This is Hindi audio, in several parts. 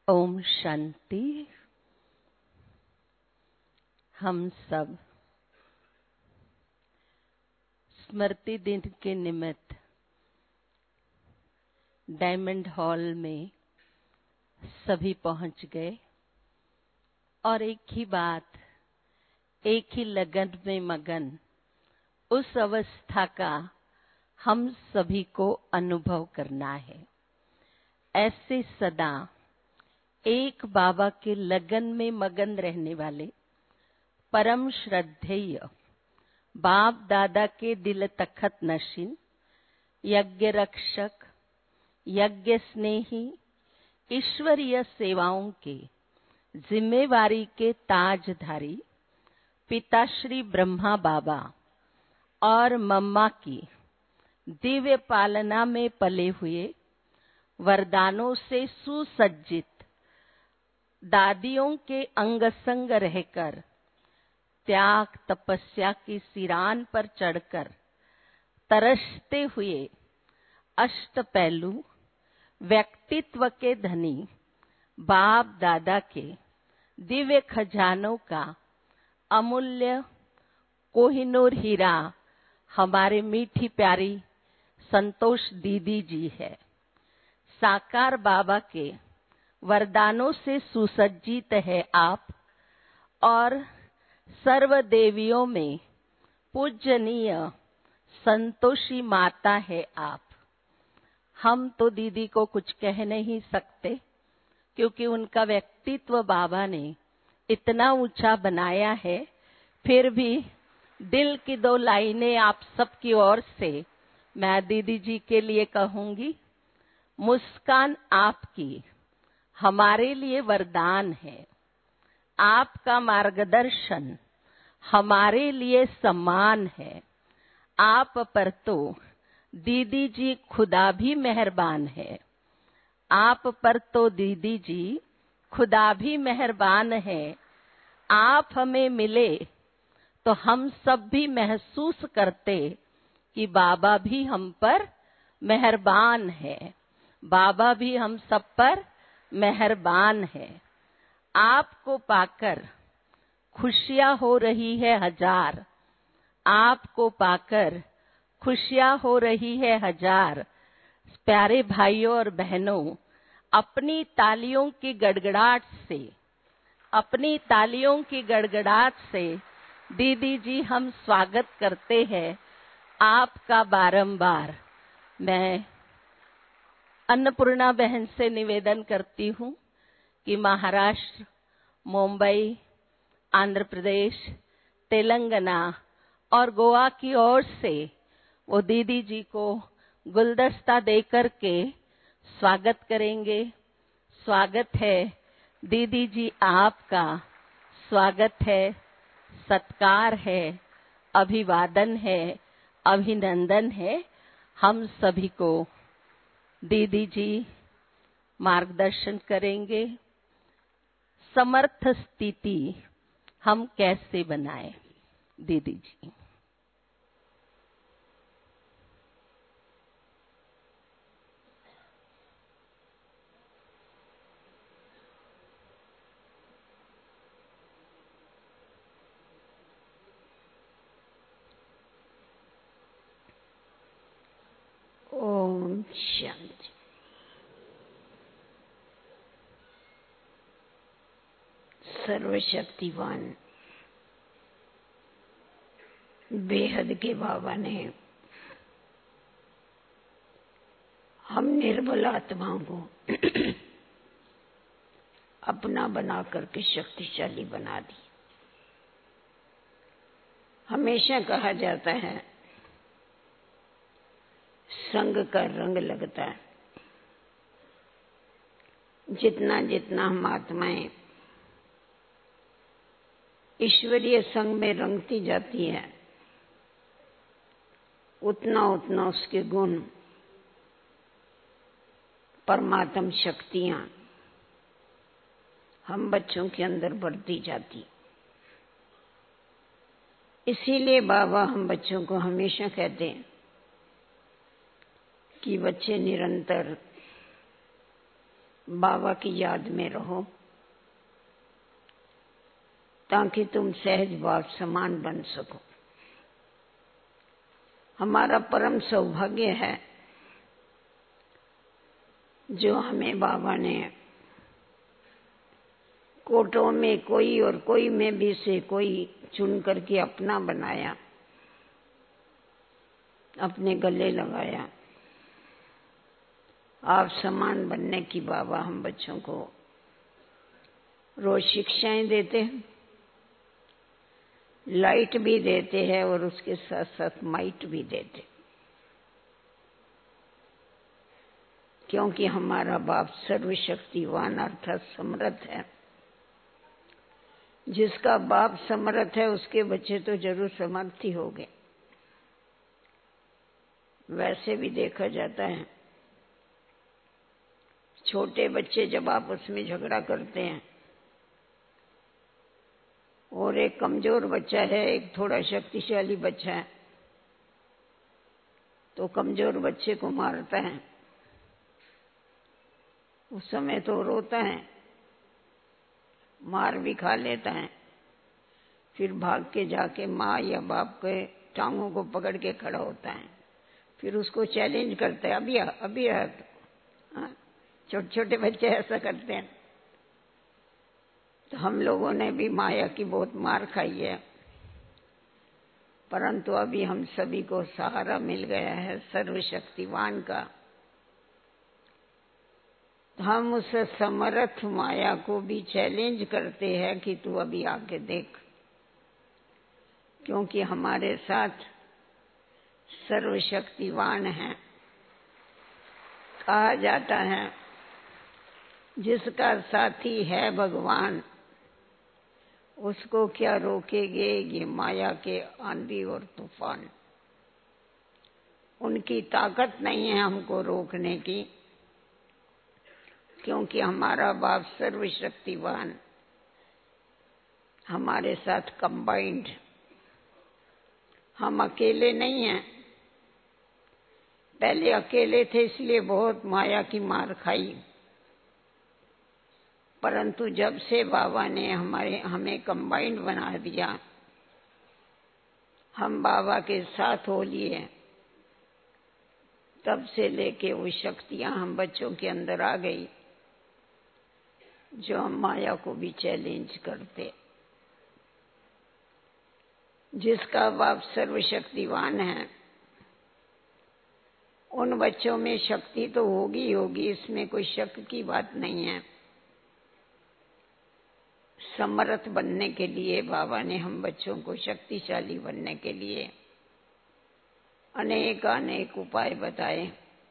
ओम शांति। हम सब स्मृति दिन के निमित्त डायमंड हॉल में सभी पहुंच गए और एक ही बात, एक ही लगन में मगन उस अवस्था का हम सभी को अनुभव करना है। ऐसे सदा एक बाबा के लगन में मगन रहने वाले परम श्रद्धेय बाप दादा के दिल तखत नशीन, यज्ञ रक्षक, यज्ञ स्नेही, ईश्वरीय सेवाओं के जिम्मेवारी के ताजधारी पिताश्री ब्रह्मा बाबा और मम्मा की दिव्य पालना में पले हुए, वरदानों से सुसज्जित दादियों के अंग संग रहकर, त्याग तपस्या की सिरान पर चढ़कर तरसते हुए अष्ट पहलू व्यक्तित्व के धनी बाप दादा के दिव्य खजानों का अमूल्य कोहिनूर हीरा हमारे मीठी प्यारी संतोष दीदी जी है। साकार बाबा के वरदानों से सुसज्जित है आप और सर्व देवियों में पूजनीय संतोषी माता है आप। हम तो दीदी को कुछ कह नहीं सकते क्योंकि उनका व्यक्तित्व बाबा ने इतना ऊंचा बनाया है। फिर भी दिल की दो लाइनें आप सबकी ओर से मैं दीदी जी के लिए कहूंगी। मुस्कान आपकी हमारे लिए वरदान है, आपका मार्गदर्शन हमारे लिए सम्मान है। आप पर तो दीदी जी खुदा भी मेहरबान है, आप पर तो दीदी जी खुदा भी मेहरबान है। आप हमें मिले तो हम सब भी महसूस करते कि बाबा भी हम पर मेहरबान है, बाबा भी हम सब पर मेहरबान है। आपको पाकर खुशियां हो रही है हजार, आपको पाकर खुशियां हो रही है हजार। प्यारे भाइयों और बहनों, अपनी तालियों की गड़गड़ाहट से, अपनी तालियों की गड़गड़ाहट से दीदी जी हम स्वागत करते हैं आपका बारंबार। मैं अन्नपूर्णा बहन से निवेदन करती हूँ कि महाराष्ट्र, मुंबई, आंध्र प्रदेश, तेलंगाना और गोवा की ओर से वो दीदी जी को गुलदस्ता देकर के स्वागत करेंगे। स्वागत है दीदी जी, आपका स्वागत है, सत्कार है, अभिवादन है, अभिनंदन है। हम सभी को दीदी जी मार्गदर्शन करेंगे। समर्थ स्थिति हम कैसे बनाएं, दीदी जी। ओम शांति। सर्वशक्तिवान बेहद के बाबा ने हम निर्बल आत्माओं को अपना बना करके शक्तिशाली बना दी। हमेशा कहा जाता है संग का रंग लगता है। जितना जितना हम आत्माएं ईश्वरीय संग में रंगती जाती है, उतना उतना उसके गुण, परमात्म शक्तियां हम बच्चों के अंदर बढ़ती जाती। इसीलिए बाबा हम बच्चों को हमेशा कहते हैं कि बच्चे निरंतर बाबा की याद में रहो, ताकि तुम सहज भाव समान बन सको। हमारा परम सौभाग्य है जो हमें बाबा ने कोटों में कोई और कोई में भी से कोई चुन करके अपना बनाया, अपने गले लगाया। आप समान बनने की बाबा हम बच्चों को रोज शिक्षाएं देते हैं, लाइट भी देते हैं और उसके साथ साथ माइट भी देते, क्योंकि हमारा बाप सर्वशक्तिवान अर्थात समर्थ है। जिसका बाप समर्थ है उसके बच्चे तो जरूर समर्थ ही होंगे। वैसे भी देखा जाता है, छोटे बच्चे जब आपस में झगड़ा करते हैं और एक कमजोर बच्चा है, एक थोड़ा शक्तिशाली बच्चा है, तो कमजोर बच्चे को मारता है। उस समय तो रोता है, मार भी खा लेता है, फिर भाग के जाके माँ या बाप के टांगों को पकड़ के खड़ा होता है, फिर उसको चैलेंज करता है, अभी आ। छोटे छोटे बच्चे ऐसा करते हैं। तो हम लोगों ने भी माया की बहुत मार खाई है, परंतु अभी हम सभी को सहारा मिल गया है सर्वशक्तिवान का। हम उस समर्थ माया को भी चैलेंज करते हैं कि तू अभी आके देख, क्योंकि हमारे साथ सर्वशक्तिवान है। कहा जाता है जिसका साथी है भगवान, उसको क्या रोकेंगे ये माया के आंधी और तूफान। उनकी ताकत नहीं है हमको रोकने की, क्योंकि हमारा बाप सर्वशक्तिवान हमारे साथ कंबाइंड। हम अकेले नहीं हैं। पहले अकेले थे इसलिए बहुत माया की मार खाई, परंतु जब से बाबा ने हमें कंबाइंड बना दिया, हम बाबा के साथ हो लिए, तब से लेके वो शक्तियां हम बच्चों के अंदर आ गई जो हम माया को भी चैलेंज करते। जिसका बाप सर्वशक्तिवान है उन बच्चों में शक्ति तो होगी होगी, इसमें कोई शक की बात नहीं है। समर्थ बनने के लिए बाबा ने हम बच्चों को शक्तिशाली बनने के लिए अनेक अनेक उपाय बताए।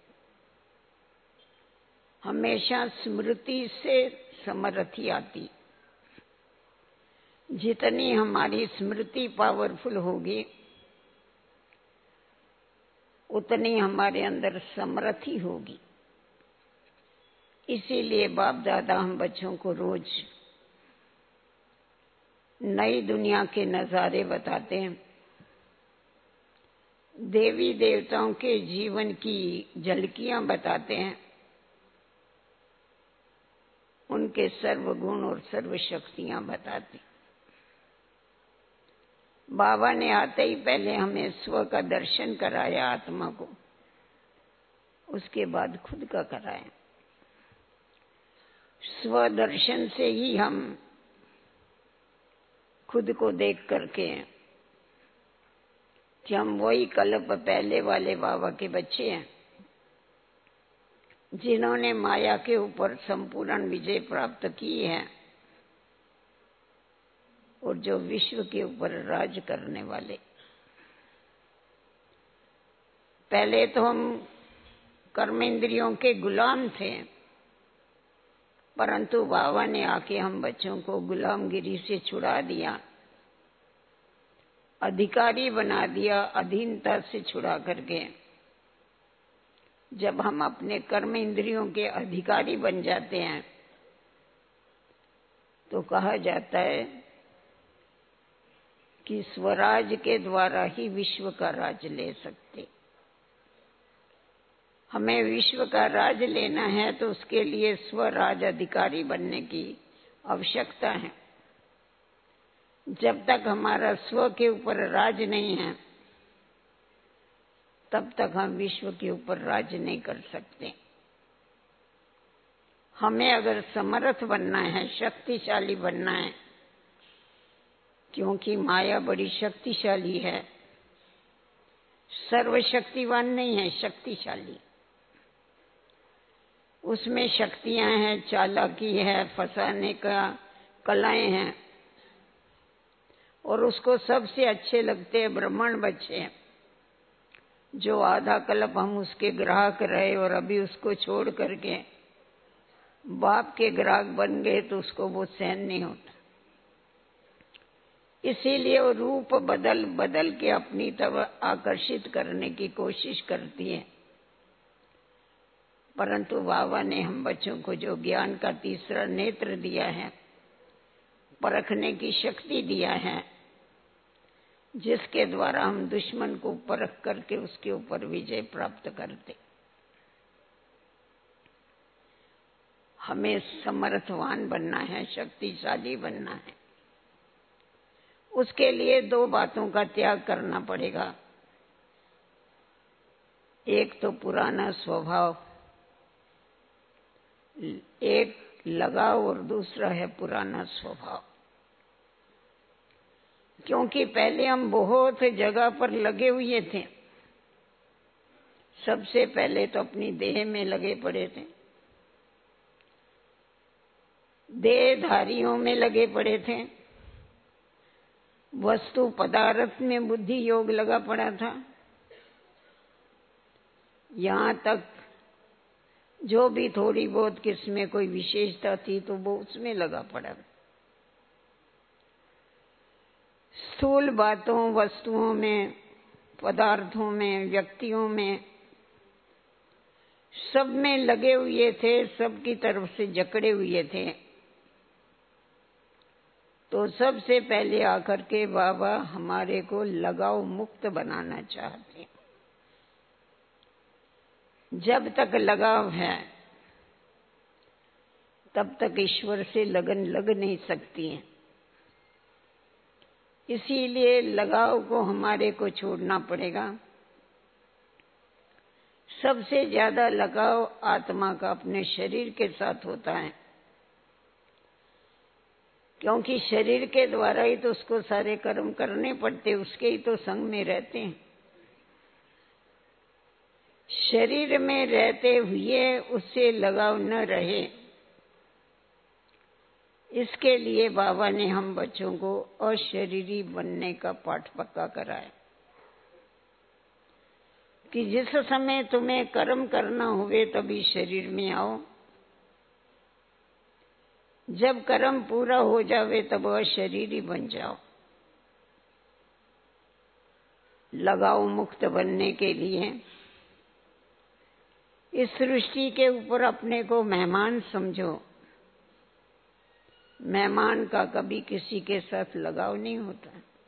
हमेशा स्मृति से समर्थी आती। जितनी हमारी स्मृति पावरफुल होगी उतनी हमारे अंदर समर्थी होगी। इसीलिए बाप दादा हम बच्चों को रोज नई दुनिया के नजारे बताते हैं, देवी देवताओं के जीवन की झलकियां बताते हैं, उनके सर्वगुण और सर्वशक्तियां बताते। बाबा ने आते ही पहले हमें स्व का दर्शन कराया, आत्मा को, उसके बाद खुद का कराया। स्व दर्शन से ही हम खुद को देख करके कि हम वही कल्प पहले वाले बाबा के बच्चे हैं जिन्होंने माया के ऊपर संपूर्ण विजय प्राप्त की है और जो विश्व के ऊपर राज करने वाले। पहले तो हम कर्म इंद्रियों के गुलाम थे, परंतु बाबा ने आके हम बच्चों को गुलामगिरी से छुड़ा दिया, अधिकारी बना दिया, अधीनता से छुड़ा करके। जब हम अपने कर्म इंद्रियों के अधिकारी बन जाते हैं तो कहा जाता है कि स्वराज के द्वारा ही विश्व का राज ले सकते। हमें विश्व का राज लेना है तो उसके लिए स्वराज अधिकारी बनने की आवश्यकता है। जब तक हमारा स्व के ऊपर राज नहीं है तब तक हम विश्व के ऊपर राज नहीं कर सकते। हमें अगर समर्थ बनना है, शक्तिशाली बनना है, क्योंकि माया बड़ी शक्तिशाली है, सर्वशक्तिवान नहीं है, शक्तिशाली। उसमें शक्तियां हैं, चालाकी है, फंसाने का कलाएं हैं, और उसको सबसे अच्छे लगते हैं ब्राह्मण बच्चे, जो आधा कल्प हम उसके ग्राहक रहे और अभी उसको छोड़ करके बाप के ग्राहक बन गए तो उसको वो सहन नहीं होता। इसीलिए वो रूप बदल बदल के अपनी तरफ आकर्षित करने की कोशिश करती है। परंतु बाबा ने हम बच्चों को जो ज्ञान का तीसरा नेत्र दिया है, परखने की शक्ति दिया है, जिसके द्वारा हम दुश्मन को परख करके उसके ऊपर विजय प्राप्त करते। हमें समर्थवान बनना है, शक्तिशाली बनना है। उसके लिए दो बातों का त्याग करना पड़ेगा। एक तो पुराना स्वभाव, एक लगाव, और दूसरा है पुराना स्वभाव। क्योंकि पहले हम बहुत जगह पर लगे हुए थे। सबसे पहले तो अपनी देह में लगे पड़े थे, देहधारियों में लगे पड़े थे, वस्तु पदार्थ में बुद्धि योग लगा पड़ा था। यहाँ तक जो भी थोड़ी बहुत किसमें कोई विशेषता थी तो वो उसमें लगा पड़ा। स्थूल बातों, वस्तुओं में, पदार्थों में, व्यक्तियों में, सब में लगे हुए थे, सबकी तरफ से जकड़े हुए थे। तो सबसे पहले आकर के बाबा हमारे को लगाव मुक्त बनाना चाहते। जब तक लगाव है तब तक ईश्वर से लगन लग नहीं सकती है। इसीलिए लगाव को हमारे को छोड़ना पड़ेगा। सबसे ज्यादा लगाव आत्मा का अपने शरीर के साथ होता है, क्योंकि शरीर के द्वारा ही तो उसको सारे कर्म करने पड़ते, उसके ही तो संग में रहते हैं। शरीर में रहते हुए उससे लगाव न रहे, इसके लिए बाबा ने हम बच्चों को अशरीरी बनने का पाठ पक्का कराया कि जिस समय तुम्हें कर्म करना हुए तभी शरीर में आओ, जब कर्म पूरा हो जावे तब अशरीरी बन जाओ। लगाव मुक्त बनने के लिए इस सृष्टि के ऊपर अपने को मेहमान समझो। मेहमान का कभी किसी के साथ लगाव नहीं होता।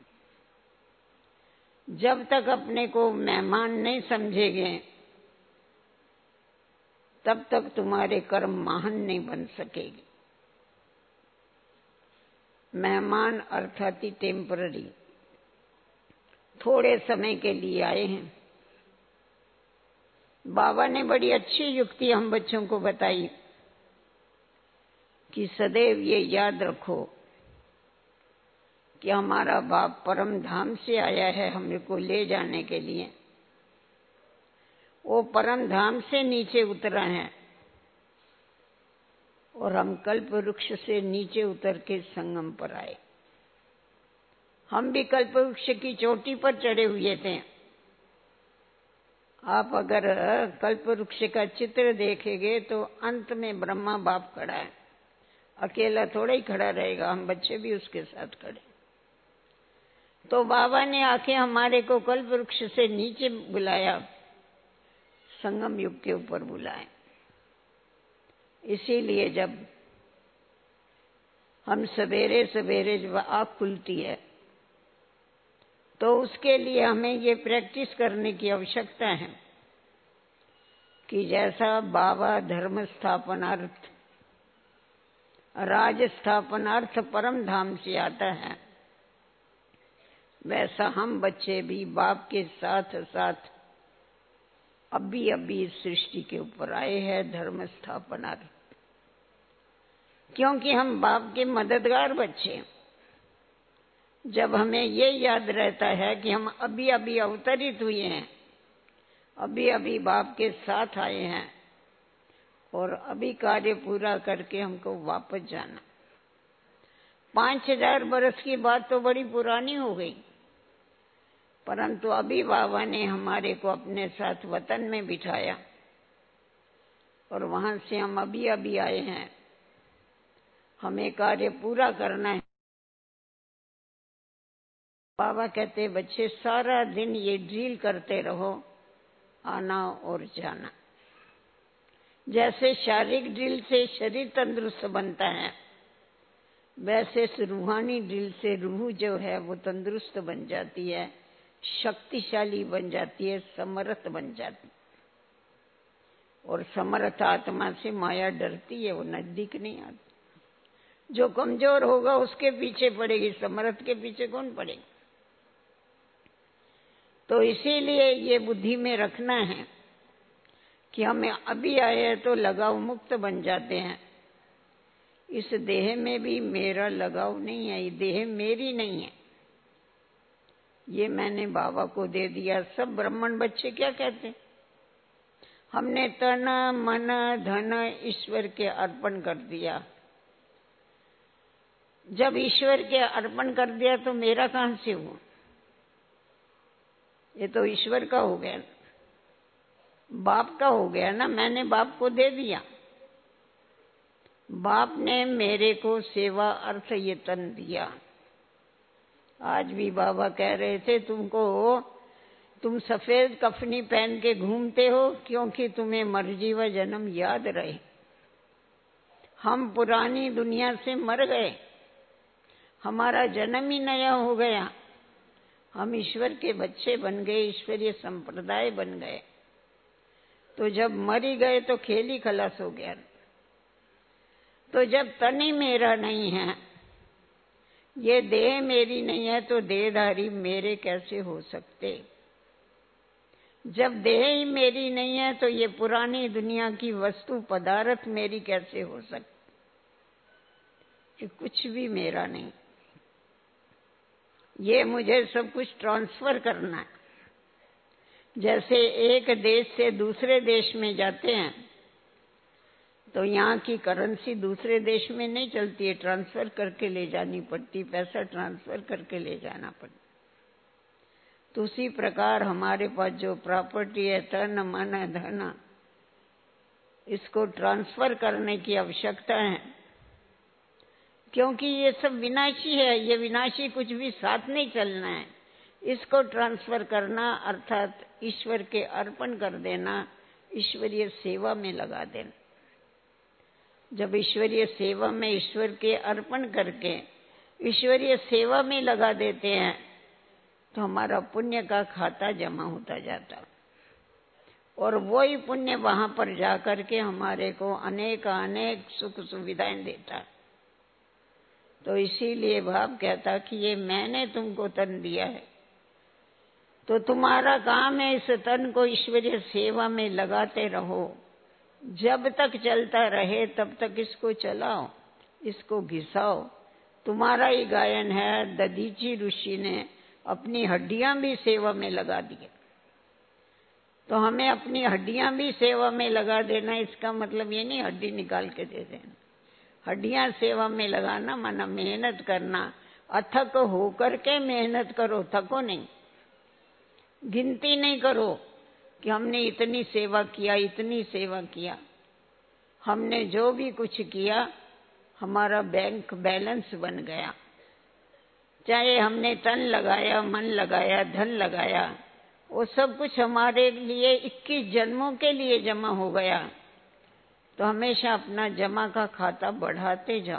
जब तक अपने को मेहमान नहीं समझेंगे तब तक तुम्हारे कर्म महान नहीं बन सकेगी। मेहमान अर्थात टेम्पररी, थोड़े समय के लिए आए हैं। बाबा ने बड़ी अच्छी युक्ति हम बच्चों को बताई कि सदैव ये याद रखो कि हमारा बाप परम धाम से आया है हमें को ले जाने के लिए। वो परम धाम से नीचे उतरा है और हम कल्प वृक्ष से नीचे उतर के संगम पर आए। हम भी कल्प वृक्ष की चोटी पर चढ़े हुए थे। आप अगर कल्प वृक्ष का चित्र देखेंगे तो अंत में ब्रह्मा बाप खड़ा है, अकेला थोड़ा ही खड़ा रहेगा, हम बच्चे भी उसके साथ खड़े। तो बाबा ने आके हमारे को कल्प वृक्ष से नीचे बुलाया, संगम युग के ऊपर बुलाए। इसीलिए जब हम सवेरे सवेरे जब आँख खुलती है तो उसके लिए हमें ये प्रैक्टिस करने की आवश्यकता है कि जैसा बाबा धर्म स्थापनार्थ राज स्थापनार्थ परम धाम से आता है, वैसा हम बच्चे भी बाप के साथ साथ अभी अभी इस सृष्टि के ऊपर आए हैं धर्म स्थापनार्थ, क्योंकि हम बाप के मददगार बच्चे। जब हमें ये याद रहता है कि हम अभी अभी अवतरित हुए हैं, अभी अभी बाप के साथ आए हैं और अभी कार्य पूरा करके हमको वापस जाना। 5000 बरस की बात तो बड़ी पुरानी हो गई, परंतु अभी बाबा ने हमारे को अपने साथ वतन में बिठाया और वहां से हम अभी अभी आए हैं। हमें कार्य पूरा करना है। बाबा कहते बच्चे सारा दिन ये ड्रिल करते रहो, आना और जाना। जैसे शारीरिक ड्रिल से शरीर तंदुरुस्त बनता है, वैसे रूहानी ड्रिल से रूह जो है वो तंदुरुस्त बन जाती है, शक्तिशाली बन जाती है, समर्थ बन जाती है। और समर्थ आत्मा से माया डरती है, वो नजदीक नहीं आती। जो कमजोर होगा उसके पीछे पड़ेगी, समर्थ के पीछे कौन पड़ेगा। तो इसीलिए ये बुद्धि में रखना है कि हमें अभी आए तो लगाव मुक्त बन जाते हैं। इस देह में भी मेरा लगाव नहीं है, ये देह मेरी नहीं है, ये मैंने बाबा को दे दिया। सब ब्राह्मण बच्चे क्या कहते, हमने तन मन धन ईश्वर के अर्पण कर दिया। जब ईश्वर के अर्पण कर दिया तो मेरा कहां से हुआ, ये तो ईश्वर का हो गया, बाप का हो गया ना। मैंने बाप को दे दिया, बाप ने मेरे को सेवा अर्थ ये तन दिया। आज भी बाबा कह रहे थे तुम सफेद कफनी पहन के घूमते हो क्योंकि तुम्हें मर्जी व जन्म याद रहे। हम पुरानी दुनिया से मर गए, हमारा जन्म ही नया हो गया, हम ईश्वर के बच्चे बन गए, ईश्वरीय संप्रदाय बन गए। तो जब मर ही गए तो खेल ही खलास हो गया। तो जब तन ही मेरा नहीं है, ये देह मेरी नहीं है, तो देहधारी मेरे कैसे हो सकते। जब देह ही मेरी नहीं है तो ये पुरानी दुनिया की वस्तु पदार्थ मेरी कैसे हो सकती। ये कुछ भी मेरा नहीं, ये मुझे सब कुछ ट्रांसफर करना है। जैसे एक देश से दूसरे देश में जाते हैं तो यहाँ की करेंसी दूसरे देश में नहीं चलती है, ट्रांसफर करके ले जानी पड़ती, पैसा ट्रांसफर करके ले जाना पड़ता। तो उसी प्रकार हमारे पास जो प्रॉपर्टी है, तन मन धन, इसको ट्रांसफर करने की आवश्यकता है, क्योंकि ये सब विनाशी है। ये विनाशी कुछ भी साथ नहीं चलना है। इसको ट्रांसफर करना अर्थात ईश्वर के अर्पण कर देना, ईश्वरीय सेवा में लगा देना। जब ईश्वरीय सेवा में ईश्वर के अर्पण करके ईश्वरीय सेवा में लगा देते हैं तो हमारा पुण्य का खाता जमा होता जाता, और वही पुण्य वहां पर जाकर के हमारे को अनेक अनेक सुख सुविधाएं देता। तो इसीलिए बाप कहता कि ये मैंने तुमको तन दिया है, तो तुम्हारा काम है इस तन को ईश्वरीय सेवा में लगाते रहो। जब तक चलता रहे तब तक इसको चलाओ, इसको घिसाओ। तुम्हारा ही गायन है, दधीची ऋषि ने अपनी हड्डियां भी सेवा में लगा दी। तो हमें अपनी हड्डियां भी सेवा में लगा देना, इसका मतलब ये नहीं हड्डी निकाल के दे देना। हड्डियां सेवा में लगाना माना मेहनत करना, अथक होकर के मेहनत करो, थको नहीं। गिनती नहीं करो कि हमने इतनी सेवा किया, इतनी सेवा किया। हमने जो भी कुछ किया हमारा बैंक बैलेंस बन गया। चाहे हमने तन लगाया, मन लगाया, धन लगाया, वो सब कुछ हमारे लिए 21 जन्मों के लिए जमा हो गया। तो हमेशा अपना जमा का खाता बढ़ाते जाओ,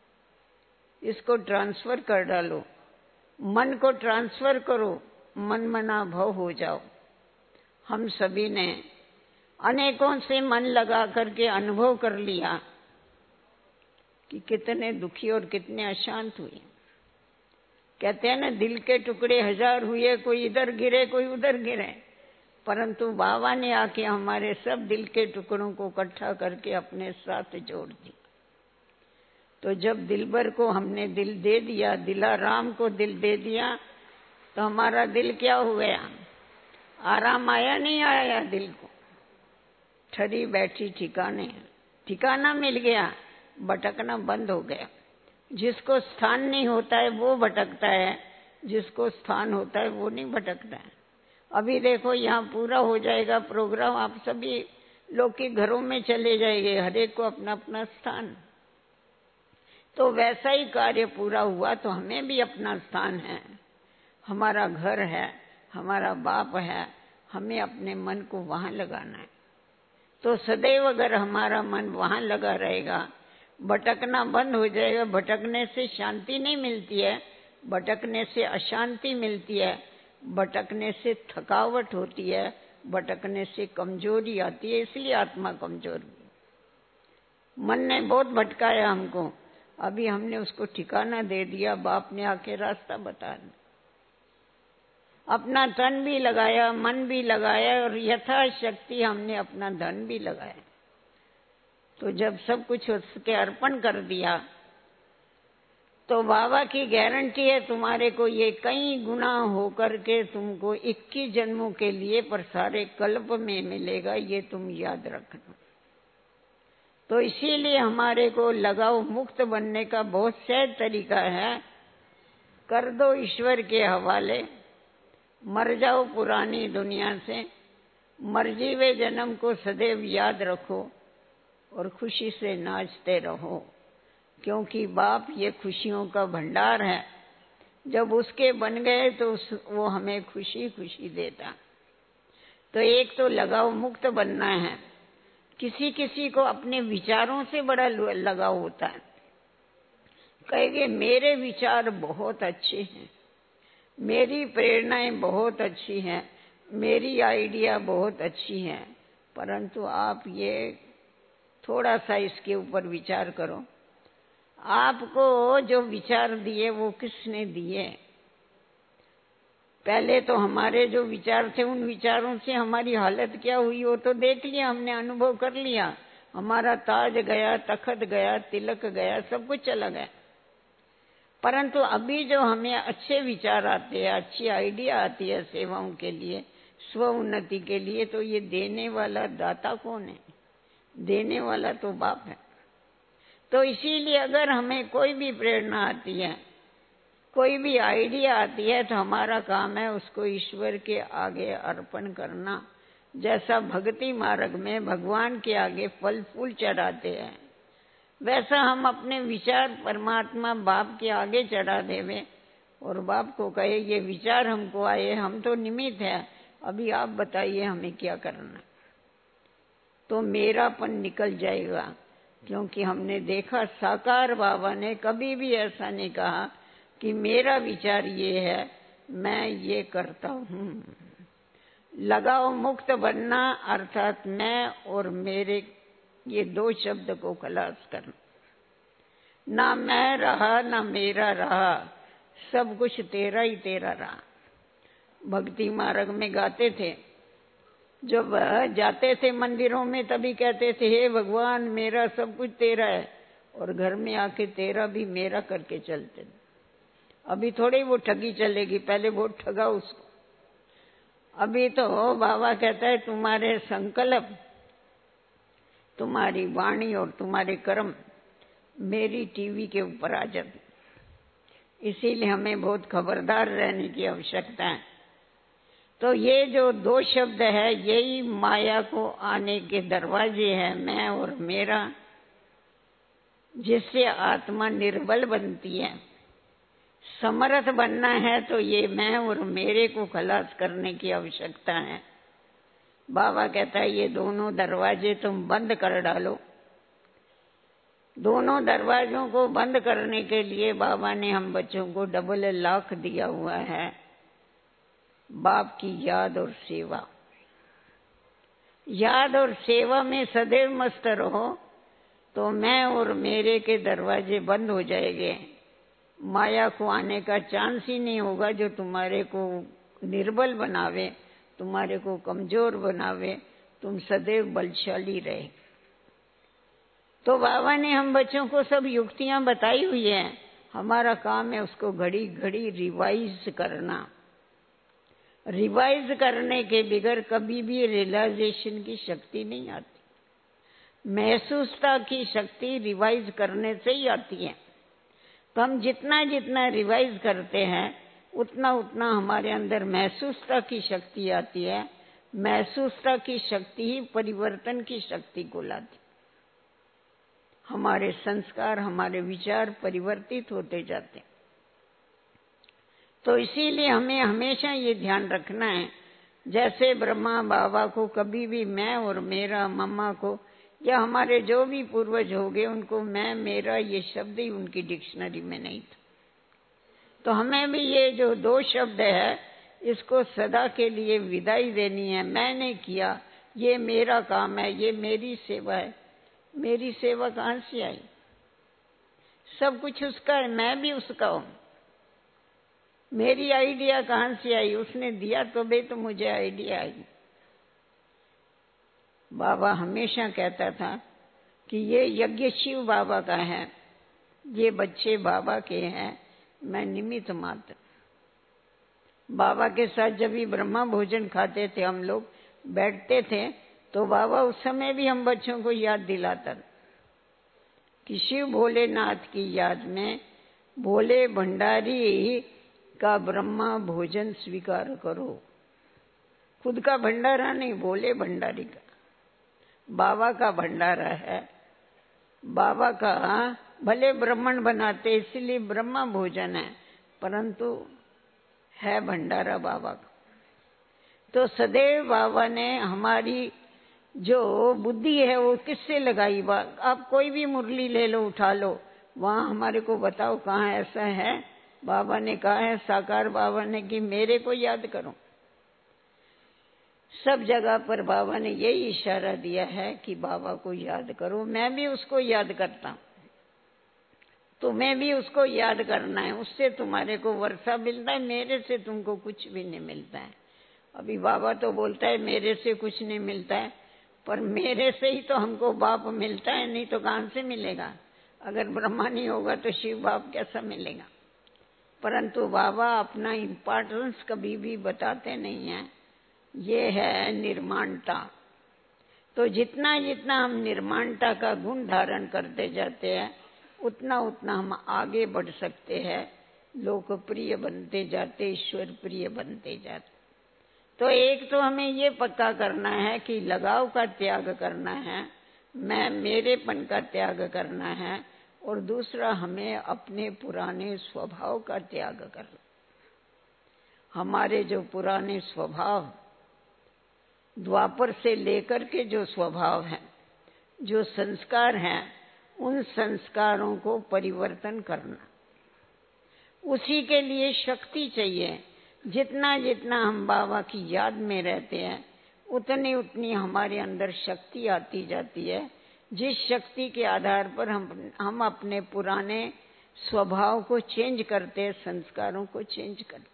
इसको ट्रांसफर कर डालो, मन को ट्रांसफर करो, मन मना भव हो जाओ। हम सभी ने अनेकों से मन लगा करके अनुभव कर लिया कि कितने दुखी और कितने अशांत हुए। कहते हैं ना, दिल के टुकड़े हजार हुए, कोई इधर गिरे कोई उधर गिरे, परंतु बाबा ने आके हमारे सब दिल के टुकड़ों को इकट्ठा करके अपने साथ जोड़ दिया। तो जब दिलबर को हमने दिल दे दिया, दिलाराम को दिल दे दिया, तो हमारा दिल क्या हो गया? आराम आया नहीं आया? दिल को ठहरी बैठी ठिकाने, ठिकाना मिल गया, भटकना बंद हो गया। जिसको स्थान नहीं होता है वो भटकता है, जिसको स्थान होता है वो नहीं भटकता है। अभी देखो यहाँ पूरा हो जाएगा प्रोग्राम, आप सभी लोग के घरों में चले जाएंगे, हर एक को अपना अपना स्थान। तो वैसा ही कार्य पूरा हुआ, तो हमें भी अपना स्थान है, हमारा घर है, हमारा बाप है, हमें अपने मन को वहां लगाना है। तो सदैव अगर हमारा मन वहां लगा रहेगा, भटकना बंद हो जाएगा। भटकने से शांति नहीं मिलती है, भटकने से अशांति मिलती है, भटकने से थकावट होती है, भटकने से कमजोरी आती है, इसलिए आत्मा कमजोर हुई। मन ने बहुत भटकाया हमको, अभी हमने उसको ठिकाना दे दिया, बाप ने आके रास्ता बता दिया। अपना तन भी लगाया, मन भी लगाया, और यथाशक्ति हमने अपना धन भी लगाया। तो जब सब कुछ उसके अर्पण कर दिया, तो बाबा की गारंटी है तुम्हारे को ये कई गुना होकर के तुमको 21 जन्मों के लिए पर सारे कल्प में मिलेगा, ये तुम याद रखना। तो इसीलिए हमारे को लगाव मुक्त बनने का बहुत सहज तरीका है। कर दो ईश्वर के हवाले, मर जाओ पुरानी दुनिया से, मर्जी वे जन्म को सदैव याद रखो और खुशी से नाचते रहो, क्योंकि बाप ये खुशियों का भंडार है। जब उसके बन गए तो वो हमें खुशी खुशी देता। तो एक तो लगाव मुक्त बनना है। किसी किसी को अपने विचारों से बड़ा लगाव होता है, कहेंगे मेरे विचार बहुत अच्छे हैं, मेरी प्रेरणाएं बहुत अच्छी हैं, मेरी आइडिया बहुत अच्छी हैं, परंतु आप ये थोड़ा सा इसके ऊपर विचार करो, आपको जो विचार दिए वो किसने दिए? पहले तो हमारे जो विचार थे उन विचारों से हमारी हालत क्या हुई वो तो देख लिया हमने, अनुभव कर लिया। हमारा ताज गया, तखत गया, तिलक गया, सब कुछ चला गया। परंतु अभी जो हमें अच्छे विचार आते हैं, अच्छी आइडिया आती है सेवाओं के लिए, स्व उन्नति के लिए, तो ये देने वाला दाता कौन है? देने वाला तो बाप है। तो इसीलिए अगर हमें कोई भी प्रेरणा आती है, कोई भी आइडिया आती है, तो हमारा काम है उसको ईश्वर के आगे अर्पण करना। जैसा भक्ति मार्ग में भगवान के आगे फल फूल चढ़ाते हैं, वैसा हम अपने विचार परमात्मा बाप के आगे चढ़ा देवे और बाप को कहे ये विचार हमको आए, हम तो निमित्त है, अभी आप बताइए हमें क्या करना। तो मेरापन निकल जाएगा, क्योंकि हमने देखा साकार बाबा ने कभी भी ऐसा नहीं कहा कि मेरा विचार ये है, मैं ये करता हूँ। लगाव मुक्त बनना अर्थात मैं और मेरे, ये दो शब्द को खलास करना। ना मैं रहा ना मेरा रहा, सब कुछ तेरा ही तेरा रहा। भक्ति मार्ग में गाते थे, जब जाते थे मंदिरों में तभी कहते थे हे भगवान मेरा सब कुछ तेरा है, और घर में आके तेरा भी मेरा करके चलते थे। अभी थोड़ी वो ठगी चलेगी, पहले बहुत ठगा उसको। अभी तो बाबा कहता है तुम्हारे संकल्प, तुम्हारी वाणी और तुम्हारे कर्म मेरी टीवी के ऊपर आ जाते। इसीलिए हमें बहुत खबरदार रहने की आवश्यकता है। तो ये जो दो शब्द है यही माया को आने के दरवाजे हैं, मैं और मेरा, जिससे आत्मा निर्बल बनती है। समर्थ बनना है तो ये मैं और मेरे को खलास करने की आवश्यकता है। बाबा कहता है ये दोनों दरवाजे तुम बंद कर डालो। दोनों दरवाजों को बंद करने के लिए बाबा ने हम बच्चों को डबल लॉक दिया हुआ है, बाप की याद और सेवा। याद और सेवा में सदैव मस्त रहो तो मैं और मेरे के दरवाजे बंद हो जाएंगे। माया को आने का चांस ही नहीं होगा, जो तुम्हारे को निर्बल बनावे, तुम्हारे को कमजोर बनावे, तुम सदैव बलशाली रहे। तो बाबा ने हम बच्चों को सब युक्तियां बताई हुई हैं, हमारा काम है उसको घड़ी घड़ी रिवाइज करना। रिवाइज करने के बगैर कभी भी रियलाइजेशन की शक्ति नहीं आती। महसूसता की शक्ति रिवाइज करने से ही आती है। तो हम जितना जितना रिवाइज करते हैं उतना उतना हमारे अंदर महसूसता की शक्ति आती है। महसूसता की शक्ति ही परिवर्तन की शक्ति को लाती। हमारे संस्कार, हमारे विचार परिवर्तित होते जाते। तो इसीलिए हमें हमेशा ये ध्यान रखना है, जैसे ब्रह्मा बाबा को कभी भी मैं और मेरा, मम्मा को या हमारे जो भी पूर्वज हो गए उनको मैं मेरा ये शब्द ही उनकी डिक्शनरी में नहीं था। तो हमें भी ये जो दो शब्द है इसको सदा के लिए विदाई देनी है। मैंने किया, ये मेरा काम है, ये मेरी सेवा है। मेरी सेवा कहाँ से आई? सब कुछ उसका है, मैं भी उसका हूं। मेरी आइडिया कहाँ से आई? उसने दिया तो बे तो मुझे आइडिया आई। बाबा हमेशा कहता था कि ये यज्ञ शिव बाबा का है, ये बच्चे बाबा के हैं, मैं निमित्त मात्र। बाबा के साथ जब भी ब्रह्मा भोजन खाते थे, हम लोग बैठते थे, तो बाबा उस समय भी हम बच्चों को याद दिलाता कि शिव भोलेनाथ की याद में भोले भंडारी का ब्रह्मा भोजन स्वीकार करो। खुद का भंडारा नहीं, भोले भंडारी का, बाबा का भंडारा है। बाबा का भले ब्राह्मण बनाते इसलिए ब्रह्मा भोजन है, परंतु है भंडारा बाबा का। तो सदैव बाबा ने हमारी जो बुद्धि है वो किससे लगाई? आप कोई भी मुरली ले लो, उठा लो, वहां हमारे को बताओ कहाँ ऐसा है। बाबा ने कहा है, साकार बाबा ने, कि मेरे को याद करो। सब जगह पर बाबा ने यही इशारा दिया है कि बाबा को याद करो। मैं भी उसको याद करता हूं, तुम्हें भी उसको याद करना है। उससे तुम्हारे को वर्षा मिलता है, मेरे से तुमको कुछ भी नहीं मिलता है। अभी बाबा तो बोलता है मेरे से कुछ नहीं मिलता है, पर मेरे से ही तो हमको बाप मिलता है, नहीं तो कहां से मिलेगा? अगर ब्रह्मा नहीं होगा तो शिव बाप कैसा मिलेगा? परंतु बाबा अपना इम्पोर्टेंस कभी भी बताते नहीं है। ये है निर्माणता। तो जितना जितना हम निर्माणता का गुण धारण करते जाते हैं उतना उतना हम आगे बढ़ सकते हैं, लोकप्रिय बनते जाते, ईश्वर प्रिय बनते जाते। तो एक तो हमें ये पक्का करना है कि लगाव का त्याग करना है, मैं मेरेपन का त्याग करना है, और दूसरा हमें अपने पुराने स्वभाव का त्याग करना। हमारे जो पुराने स्वभाव, द्वापर से लेकर के जो स्वभाव है, जो संस्कार हैं, उन संस्कारों को परिवर्तन करना, उसी के लिए शक्ति चाहिए। जितना जितना हम बाबा की याद में रहते हैं उतनी उतनी हमारे अंदर शक्ति आती जाती है, जिस शक्ति के आधार पर हम अपने पुराने स्वभाव को चेंज करते हैं, संस्कारों को चेंज करते।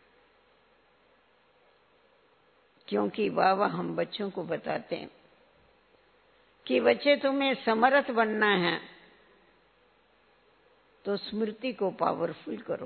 क्योंकि बाबा हम बच्चों को बताते हैं कि बच्चे तुम्हें समर्थ बनना है तो स्मृति को पावरफुल करो।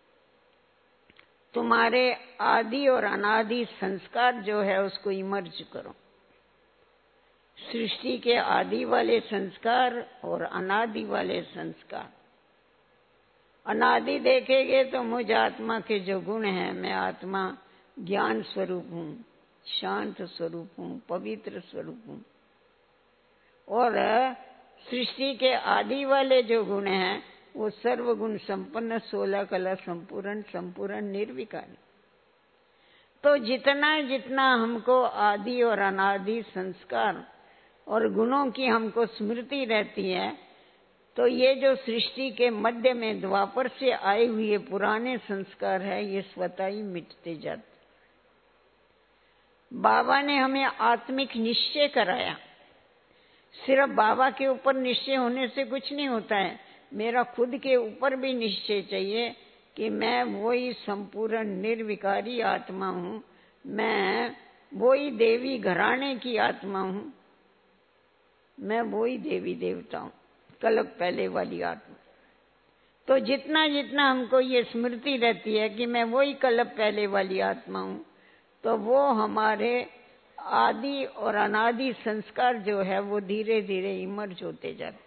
तुम्हारे आदि और अनादि संस्कार जो है उसको इमर्ज करो। सृष्टि के आदि वाले संस्कार और अनादि वाले संस्कार। अनादि देखेंगे तो मुझ आत्मा के जो गुण हैं, मैं आत्मा ज्ञान स्वरूप हूँ, शांत स्वरूप हूँ, पवित्र स्वरूप हूँ। और सृष्टि के आदि वाले जो गुण हैं वो सर्वगुण संपन्न, 16 कला संपूर्ण, संपूर्ण निर्विकारी। तो जितना जितना हमको आदि और अनादि संस्कार और गुणों की हमको स्मृति रहती है, तो ये जो सृष्टि के मध्य में द्वापर से आए हुए पुराने संस्कार है, ये स्वतः ही मिटते जाते। बाबा ने हमें आत्मिक निश्चय कराया। सिर्फ बाबा के ऊपर निश्चय होने से कुछ नहीं होता है, मेरा खुद के ऊपर भी निश्चय चाहिए कि मैं वही संपूर्ण निर्विकारी आत्मा हूं, मैं वही देवी घराने की आत्मा हूं, मैं वही देवी देवता हूं, कल्प पहले वाली आत्मा। तो जितना जितना हमको ये स्मृति रहती है कि मैं वही कल्प पहले वाली आत्मा हूं, तो वो हमारे आदि और अनादि संस्कार जो है वो धीरे धीरे इमर्ज होते जाते।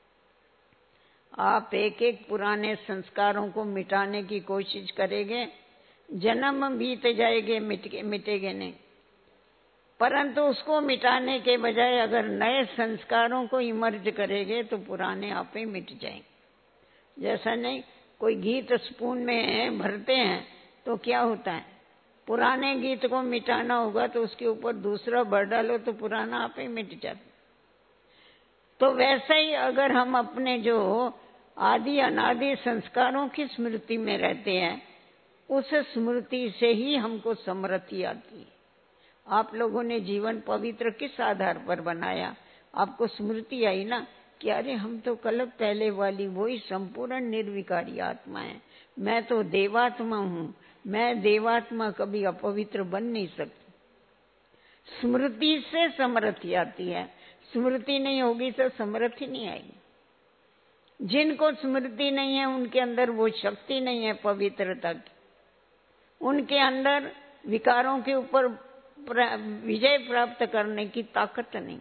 आप एक एक पुराने संस्कारों को मिटाने की कोशिश करेंगे, जन्म बीत जाएंगे, मिटेंगे नहीं। परंतु उसको मिटाने के बजाय अगर नए संस्कारों को इमर्ज करेंगे तो पुराने आप ही मिट जाएंगे। जैसा नहीं, कोई गीत स्पून में भरते हैं तो क्या होता है, पुराने गीत को मिटाना होगा तो उसके ऊपर दूसरा भर डालो तो पुराना आप ही मिट जाता। तो वैसे ही अगर हम अपने जो आदि अनादि संस्कारों की स्मृति में रहते हैं, उस स्मृति से ही हमको समृद्धि आती है। आप लोगों ने जीवन पवित्र किस आधार पर बनाया? आपको स्मृति आई ना कि अरे हम तो कल्प पहले वाली वही संपूर्ण निर्विकारी आत्मा है, मैं तो देवात्मा हूं, मैं देवात्मा कभी अपवित्र बन नहीं सकती। स्मृति से समृद्धि आती है, स्मृति नहीं होगी तो समृद्धि नहीं आएगी। जिनको स्मृति नहीं है उनके अंदर वो शक्ति नहीं है पवित्रता की, उनके अंदर विकारों के ऊपर विजय प्राप्त करने की ताकत नहीं।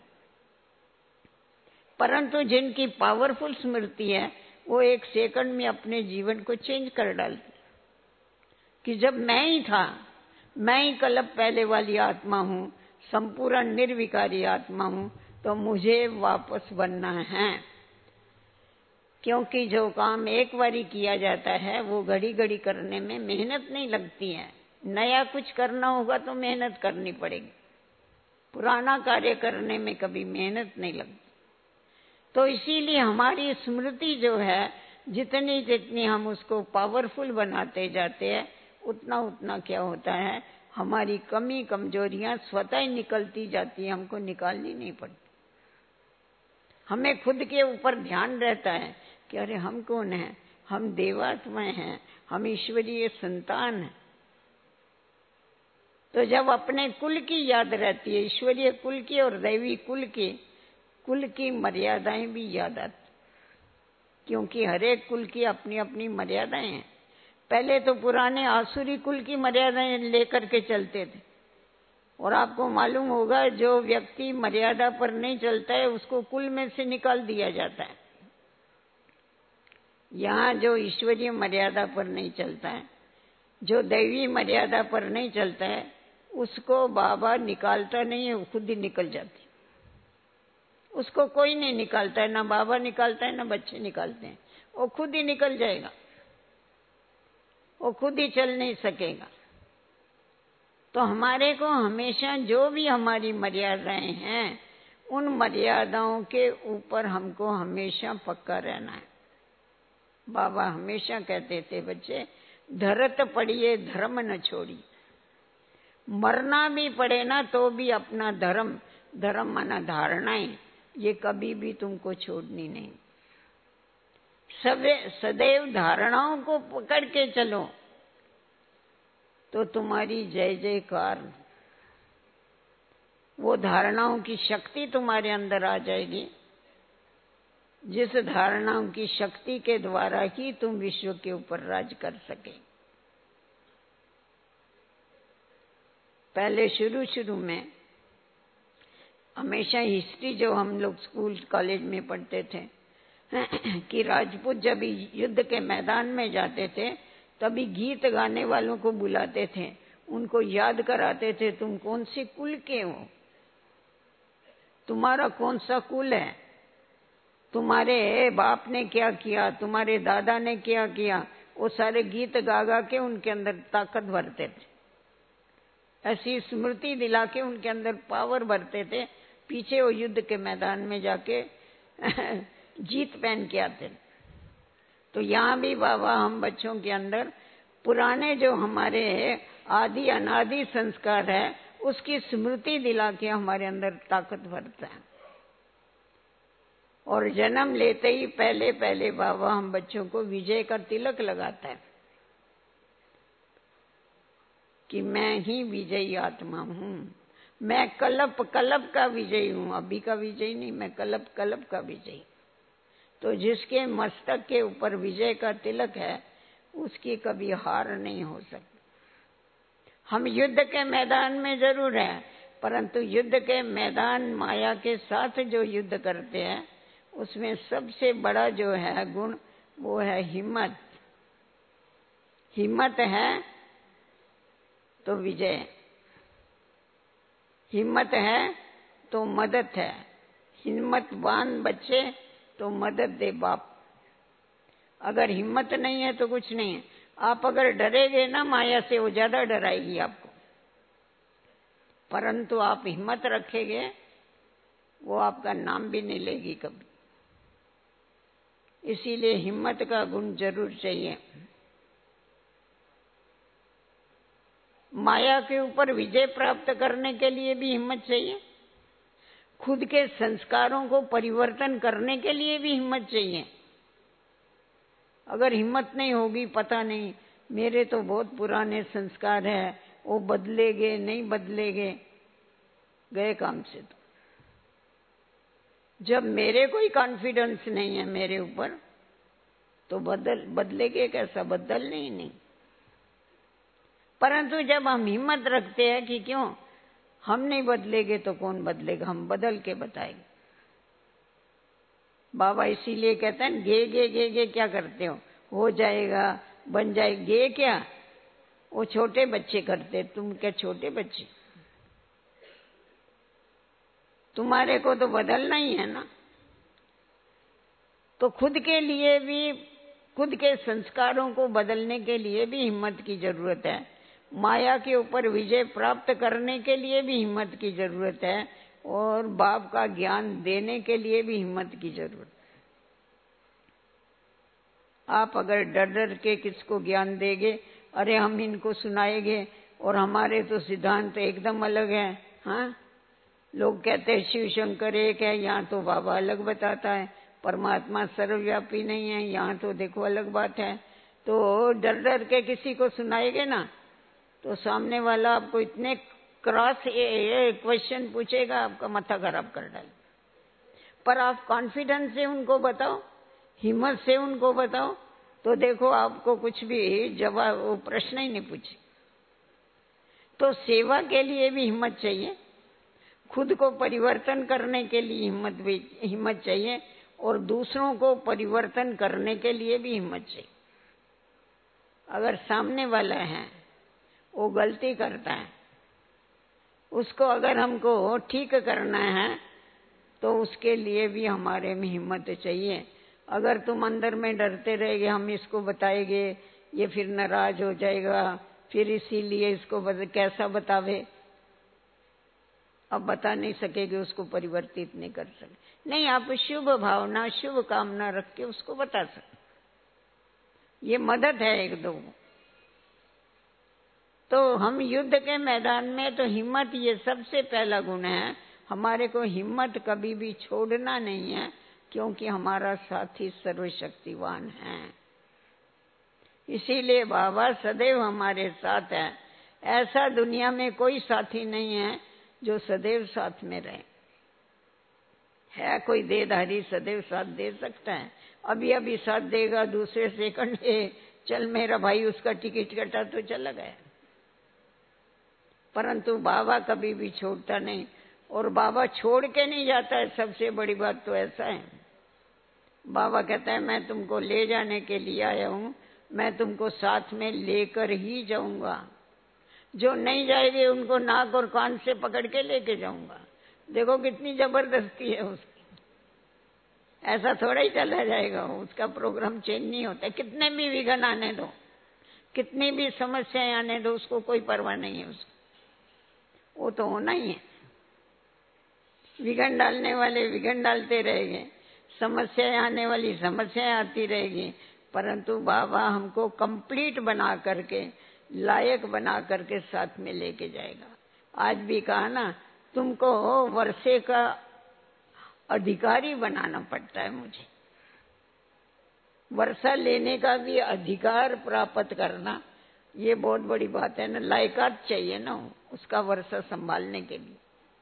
परंतु जिनकी पावरफुल स्मृति है वो एक सेकंड में अपने जीवन को चेंज कर डालती कि जब मैं ही था, मैं ही कल्प पहले वाली आत्मा हूं, संपूर्ण निर्विकारी आत्मा हूं, तो मुझे वापस बनना है। क्योंकि जो काम एक बारी किया जाता है वो घड़ी घड़ी करने में मेहनत नहीं लगती है। नया कुछ करना होगा तो मेहनत करनी पड़ेगी, पुराना कार्य करने में कभी मेहनत नहीं लगती। तो इसीलिए हमारी स्मृति जो है, जितनी जितनी हम उसको पावरफुल बनाते जाते हैं, उतना उतना क्या होता है, हमारी कमी कमजोरियां स्वतः ही निकलती जाती है, हमको निकालनी नहीं पड़ती। हमें खुद के ऊपर ध्यान रहता है कि अरे हम कौन है, हम देवात्माएं हैं, हम ईश्वरीय संतान हैं। तो जब अपने कुल की याद रहती है, ईश्वरीय कुल की और दैवी कुल की मर्यादाएं भी याद आती, क्योंकि हर एक कुल की अपनी अपनी मर्यादाएं हैं। पहले तो पुराने आसुरी कुल की मर्यादाएं लेकर के चलते थे, और आपको मालूम होगा जो व्यक्ति मर्यादा पर नहीं चलता है उसको कुल में से निकाल दिया जाता है। यहाँ जो ईश्वरीय मर्यादा पर नहीं चलता है, जो दैवी मर्यादा पर नहीं चलता है, उसको बाबा निकालता नहीं है, वो खुद ही निकल जाती। उसको कोई नहीं निकालता है, ना बाबा निकालता है ना बच्चे निकालते हैं, वो खुद ही निकल जाएगा, वो खुद ही चल नहीं सकेगा। तो हमारे को हमेशा जो भी हमारी मर्यादाएं हैं, उन मर्यादाओं के ऊपर हमको हमेशा पक्का रहना है। बाबा हमेशा कहते थे, बच्चे धरत पड़िए धर्म न छोड़ी, मरना भी पड़े ना तो भी अपना धर्म, धर्म माना धारणाएं, ये कभी भी तुमको छोड़नी नहीं। सदैव धारणाओं को पकड़ के चलो तो तुम्हारी जय जयकार, वो धारणाओं की शक्ति तुम्हारे अंदर आ जाएगी, जिस धारणाओं की शक्ति के द्वारा ही तुम विश्व के ऊपर राज कर सके। पहले शुरू में हमेशा हिस्ट्री जो हम लोग स्कूल कॉलेज में पढ़ते थे कि राजपूत जब युद्ध के मैदान में जाते थे तभी गीत गाने वालों को बुलाते थे, उनको याद कराते थे तुम कौन से कुल के हो, तुम्हारा कौन सा कुल है, तुम्हारे बाप ने क्या किया, तुम्हारे दादा ने क्या किया। वो सारे गीत गा गा के उनके अंदर ताकत भरते थे, ऐसी स्मृति दिला के उनके अंदर पावर भरते थे। पीछे वो युद्ध के मैदान में जाके जीत पहन के आते। तो यहाँ भी बाबा हम बच्चों के अंदर पुराने जो हमारे आदि अनादि संस्कार है उसकी स्मृति दिला के हमारे अंदर ताकत भरता है। और जन्म लेते ही पहले पहले बाबा हम बच्चों को विजय का तिलक लगाता है कि मैं ही विजयी आत्मा हूं, मैं कल्प कल्प का विजयी हूं, अभी का विजयी नहीं, मैं कल्प कल्प का विजयी। तो जिसके मस्तक के ऊपर विजय का तिलक है उसकी कभी हार नहीं हो सकती। हम युद्ध के मैदान में जरूर हैं, परंतु युद्ध के मैदान माया के साथ जो युद्ध करते हैं उसमें सबसे बड़ा जो है गुण वो है हिम्मत। हिम्मत है तो विजय, हिम्मत है तो मदद है। हिम्मतवान बच्चे तो मदद दे बाप। अगर हिम्मत नहीं है तो कुछ नहीं है। आप अगर डरेगे ना माया से, वो ज्यादा डराएगी आपको, परंतु आप हिम्मत रखेंगे वो आपका नाम भी नहीं लेगी कभी। इसीलिए हिम्मत का गुण जरूर चाहिए। माया के ऊपर विजय प्राप्त करने के लिए भी हिम्मत चाहिए, खुद के संस्कारों को परिवर्तन करने के लिए भी हिम्मत चाहिए। अगर हिम्मत नहीं होगी, पता नहीं मेरे तो बहुत पुराने संस्कार है, वो बदलेंगे नहीं बदलेंगे, गए काम से। तो जब मेरे कोई कॉन्फिडेंस नहीं है मेरे ऊपर तो बदलेंगे कैसा, बदलने ही नहीं। परंतु जब हम हिम्मत रखते हैं कि क्यों हम नहीं बदलेंगे तो कौन बदलेगा, हम बदल के बताएंगे। बाबा इसीलिए कहते हैं गे गे गे गे क्या करते हो जाएगा, बन जाएगा। गे क्या, वो छोटे बच्चे करते, तुम क्या छोटे बच्चे? तुम्हारे को तो बदलना ही है ना। तो खुद के लिए भी, खुद के संस्कारों को बदलने के लिए भी हिम्मत की जरूरत है। माया के ऊपर विजय प्राप्त करने के लिए भी हिम्मत की जरूरत है, और बाप का ज्ञान देने के लिए भी हिम्मत की जरूरत है। आप अगर डर डर के किसको ज्ञान देंगे, अरे हम इनको सुनाएंगे और हमारे तो सिद्धांत एकदम अलग है। हाँ, लोग कहते हैं शिव शंकर एक है, यहाँ तो बाबा अलग बताता है, परमात्मा सर्वव्यापी नहीं है, यहाँ तो देखो अलग बात है। तो डर डर के किसी को सुनाएंगे ना तो सामने वाला आपको इतने क्रॉस ये क्वेश्चन पूछेगा, आपका माथा खराब कर डाले। पर आप कॉन्फिडेंस से उनको बताओ, हिम्मत से उनको बताओ, तो देखो आपको कुछ भी जवाब, वो प्रश्न ही नहीं पूछे। तो सेवा के लिए भी हिम्मत चाहिए, खुद को परिवर्तन करने के लिए हिम्मत चाहिए, और दूसरों को परिवर्तन करने के लिए भी हिम्मत चाहिए। अगर सामने वाला है वो गलती करता है, उसको अगर हमको ठीक करना है तो उसके लिए भी हमारे में हिम्मत चाहिए। अगर तुम अंदर में डरते रहेंगे, हम इसको बताएंगे ये फिर नाराज हो जाएगा, फिर इसीलिए इसको कैसा बतावे, अब बता नहीं सकेगे, उसको परिवर्तित नहीं कर सके। नहीं, आप शुभ भावना शुभ कामना रख के उसको बता सकते, ये मदद है एक दो। तो हम युद्ध के मैदान में तो हिम्मत ये सबसे पहला गुण है। हमारे को हिम्मत कभी भी छोड़ना नहीं है, क्योंकि हमारा साथी सर्वशक्तिवान है। इसीलिए बाबा सदैव हमारे साथ है। ऐसा दुनिया में कोई साथी नहीं है जो सदैव साथ में रहे। है कोई देहधारी सदैव साथ दे सकता है? अभी अभी साथ देगा, दूसरे सेकंड चल मेरा भाई उसका टिकट कटा तो चला गया। परंतु बाबा कभी भी छोड़ता नहीं, और बाबा छोड़ के नहीं जाता है। सबसे बड़ी बात तो ऐसा है, बाबा कहता है मैं तुमको ले जाने के लिए आया हूं, मैं तुमको साथ में लेकर ही जाऊंगा। जो नहीं जाएंगे उनको नाक और कान से पकड़ के लेके जाऊंगा। देखो कितनी जबरदस्ती है उसकी। ऐसा थोड़ा ही चला जाएगा, उसका प्रोग्राम चेंज नहीं होता। कितने भी विघ्न आने दो, कितनी भी समस्याएं आने दो, उसको कोई परवाह नहीं है उसको, वो तो होना ही है। विघ्न डालने वाले विघ्न डालते रहेंगे, समस्याएं आने वाली समस्याएं आती रहेगी, परंतु बाबा हमको कंप्लीट बना करके, लायक बना करके साथ में लेके जाएगा। आज भी कहा ना, तुमको वर्षे का अधिकारी बनाना पड़ता है मुझे। वर्षा लेने का भी अधिकार प्राप्त करना, ये बहुत बड़ी बात है ना। लायकात चाहिए ना उसका वर्षा संभालने के लिए।